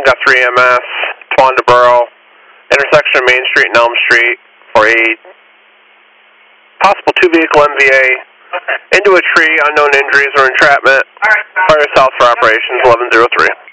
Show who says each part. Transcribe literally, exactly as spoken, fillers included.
Speaker 1: got three M S, Twandaboro, intersection of Main Street and Elm Street for a possible two-vehicle M V A into a tree, unknown injuries or entrapment. Fire south for operations eleven oh three.